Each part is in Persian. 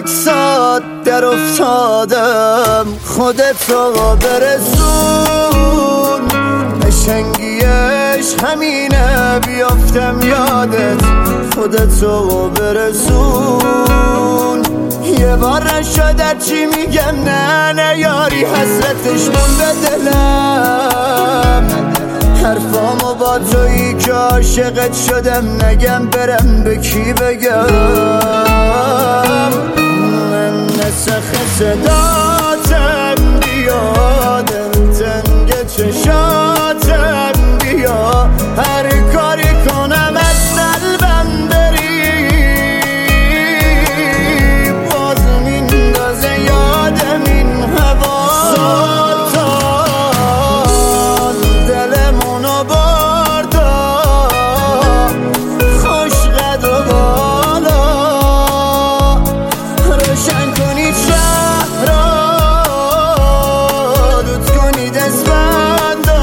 عکسات در افتادم، خودتو برسون. قشنگیش همینه بیافتم یادت، خودتو برسون. یه بار نشد چی میگم، نه یاری حسرتش مونده دلم. حرفامو با تویی که عاشقت شدم، نگم برم به کی بگم. من نسخ صداتم بیا، دلتنگ چشاتم بیا. هر کاری کنم از قلبم بری، باز میندازه یادم این هوا. سلطان دلمونو بردا، خوش قد و بالا. روشن کنید شهر را، دود کنید اسفندا.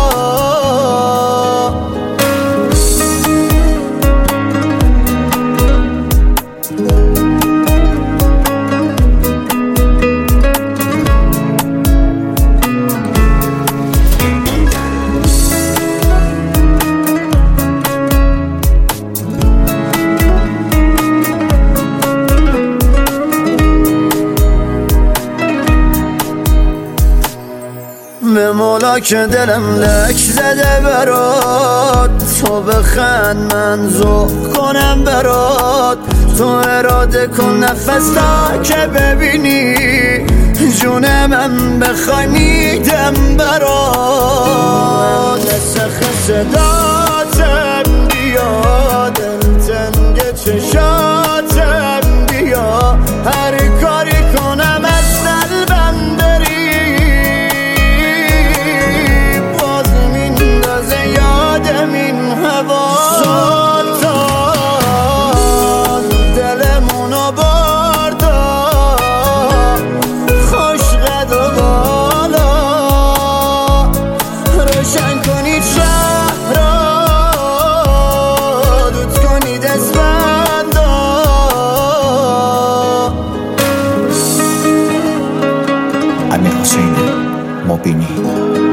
به مولا که دلم لک زده برات، تو بخند من ذوق کنم برات. تو اراده کن نفس تا که ببینی، جون من بخوای میدم برات. نسخ صداتم بیا، دلتنگ چشاتم بیا. هر کاری کنم از قلبم بری، یادم این هوا. سلطان دلمونو بردا، خوش قد و بالا. روشن کنید شهر را، دود کنید اسفندا. امیر حسین مبینی.